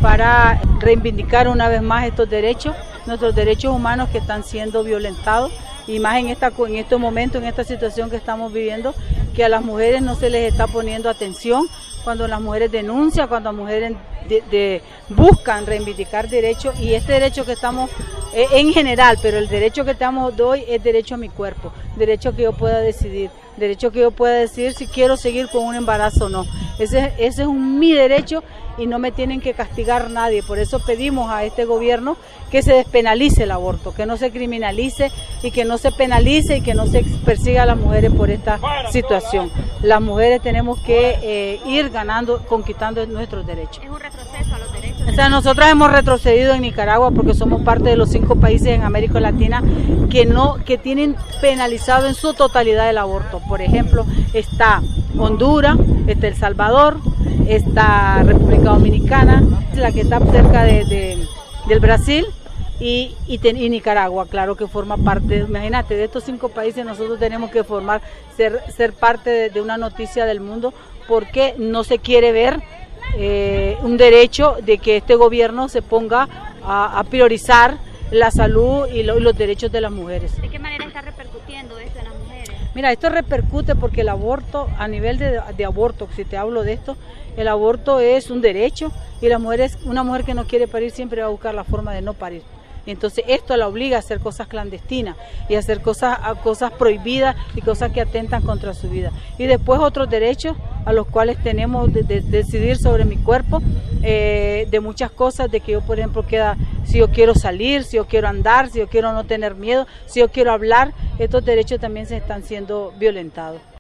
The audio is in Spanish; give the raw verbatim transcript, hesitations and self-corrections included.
para reivindicar una vez más estos derechos, nuestros derechos humanos que están siendo violentados, y más en, esta, en estos momentos, en esta situación que estamos viviendo, que a las mujeres no se les está poniendo atención, cuando las mujeres denuncian, cuando las mujeres de, de, buscan reivindicar derechos, y este derecho que estamos, eh, en general, pero el derecho que estamos hoy es derecho a mi cuerpo, derecho que yo pueda decidir, derecho que yo pueda decidir si quiero seguir con un embarazo o no. Ese, ese es un, mi derecho y no me tienen que castigar nadie. Por eso pedimos a este gobierno que se despenalice el aborto, que no se criminalice y que no se penalice y que no se persiga a las mujeres por esta situación. Las mujeres tenemos que eh, ir ganando, conquistando nuestros derechos. ¿Es un retroceso a los derechos? O sea, nosotros hemos retrocedido en Nicaragua porque somos parte de los cinco países en América Latina que no, que tienen penalizado en su totalidad el aborto. Por ejemplo, está Honduras, está El Salvador, está República Dominicana, la que está cerca de, de, del Brasil, y, y, ten, y Nicaragua, claro que forma parte. Imagínate, de estos cinco países nosotros tenemos que formar, ser, ser parte de, de una noticia del mundo, porque no se quiere ver eh, un derecho de que este gobierno se ponga a, a priorizar la salud y, lo, y los derechos de las mujeres. ¿De qué manera está repercutiendo esto en las mujeres? Mira, esto repercute porque el aborto, a nivel de, de aborto, si te hablo de esto, el aborto es un derecho, y la mujer es, una mujer que no quiere parir siempre va a buscar la forma de no parir. Entonces esto la obliga a hacer cosas clandestinas y a hacer cosas, a cosas prohibidas y cosas que atentan contra su vida. Y después otros derechos a los cuales tenemos de, de, de decidir sobre mi cuerpo, eh, de muchas cosas, de que yo, por ejemplo, queda, si yo quiero salir, si yo quiero andar, si yo quiero no tener miedo, si yo quiero hablar, estos derechos también se están siendo violentados.